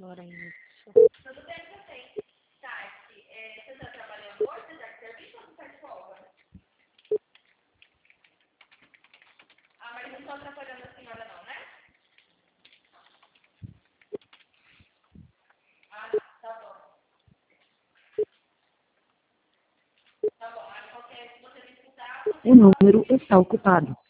agora ainda. Tudo bem também. Tati, você está trabalhando hoje? Você está de serviço ou você está de folga? Ah, mas não estou atrapalhando a senhora não, né? Ah, tá bom. Tá bom, aí se você me escutar... O número está ocupado.